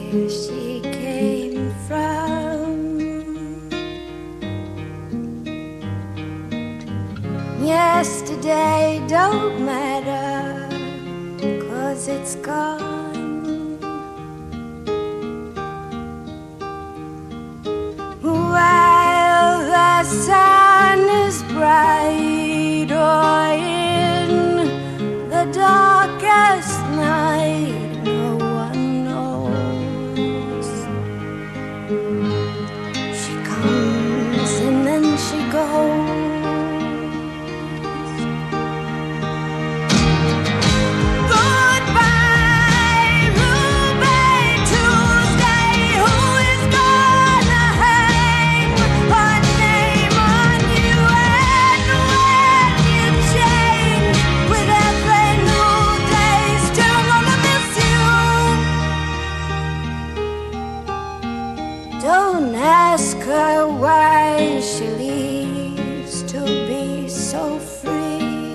she came from. Yesterday don't matter, 'cause it's gone. While the sun is bright, or in the darkest night, no one knows. She comes and then she goes. Don't ask her why she leaves to be so free.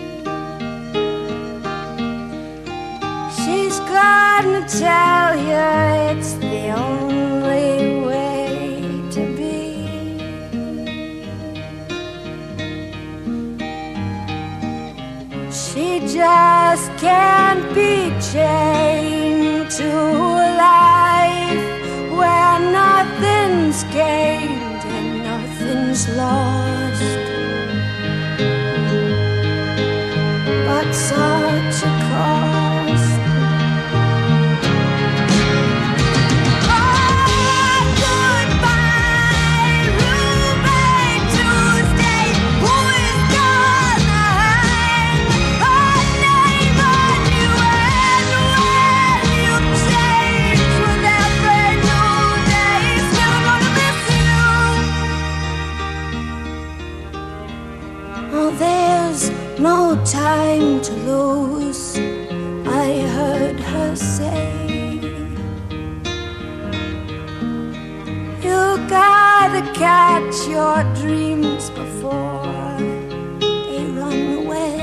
She's gonna tell you it's the only way to be. She just can't be chained to a life where nothing's gained and nothing's lost, but such a cost. Oh, goodbye, Ruby Tuesday. Who is gonna hang her name on you? And when you change with every new day, still gonna miss you. Oh, there's no time to lose, I heard her say. You gotta catch your dreams before they run away.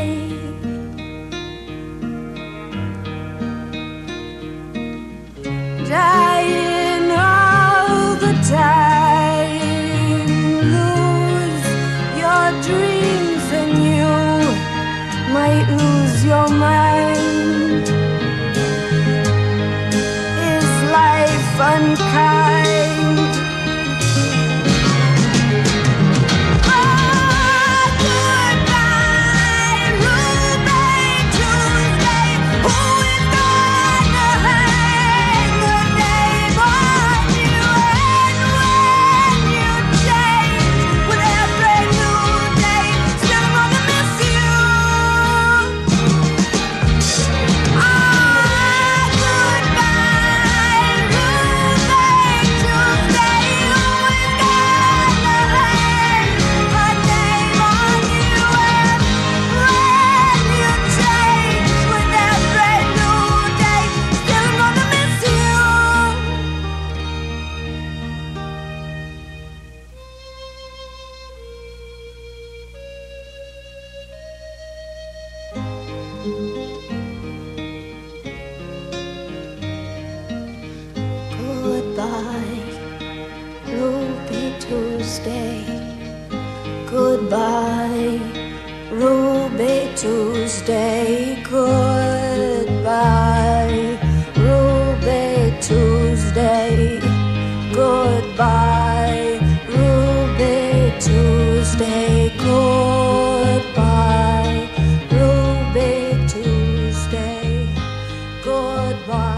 Dying all the time, lose your dreams and you might lose your mind. Is life unkind? Oh, goodbye, Ruby Tuesday. Who is gonna hang her name on you? And when you change with every new day, still gonna miss you. Goodbye, Ruby Tuesday. Who is gonna hang her name on you? And when you change with every new day, still gonna miss you. Goodbye, Ruby Tuesday. Goodbye, Ruby Tuesday. Goodbye, Ruby Tuesday. Goodbye, Ruby Tuesday. Goodbye, Ruby Tuesday. Goodbye.